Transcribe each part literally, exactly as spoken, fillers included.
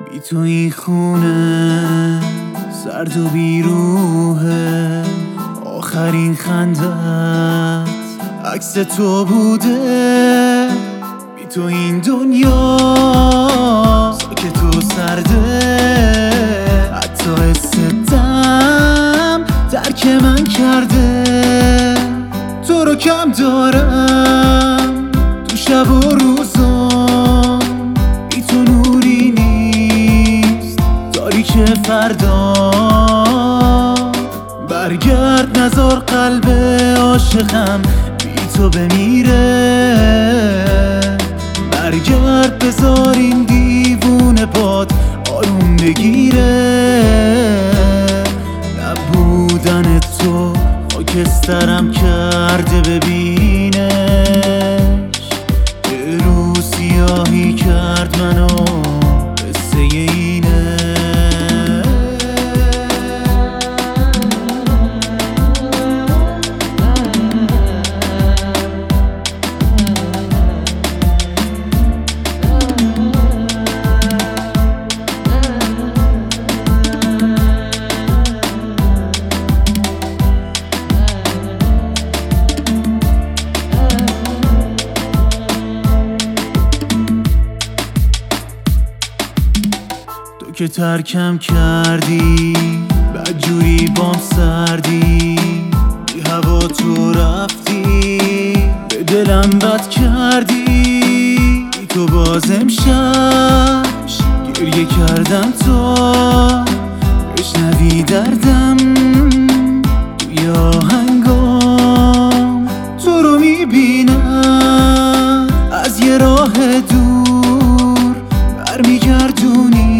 بی تو این خونه سرد و بیروحه، آخرین خندت عکس تو بوده. بی تو این دنیا ساکت و سرده، حتی استم ترک من کرده. تو رو کم دارم تو شب و روزام، بی تو نوری نیست تاریک فردا. برگرد نذار قلب عاشقم بی تو بمیره، برگرد بذار این دیوونه باد آروم بگیره. نبودن تو خاکسترم کرده ببینش، چه رو سیاهی کرد منو قصه اینه. که ترکم کردی بدجوری بام سردی، بی هوا تو رفتی به دلم بد کردی. بی تو باز امشب گریه کردم تا بشنوی دردم توی آهنگام. تو رو میبینم از یه راه دور برمیگردونی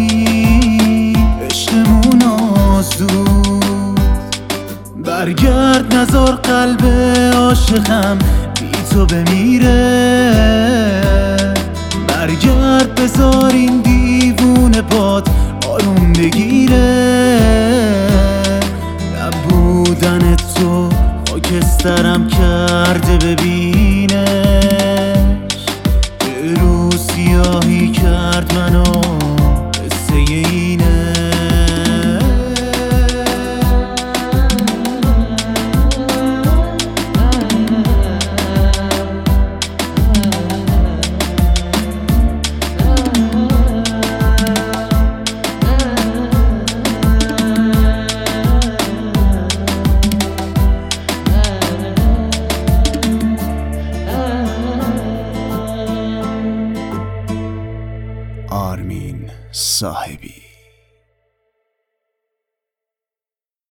برگرد نذار قلب عاشقم بی تو بمیره، برگرد بذار این دیوونه باد آروم بگیره. نبودن تو خاکسترم کرده ببینش، چه رو سیاهی کرد منو قصه اینه. آرمین صاحبی.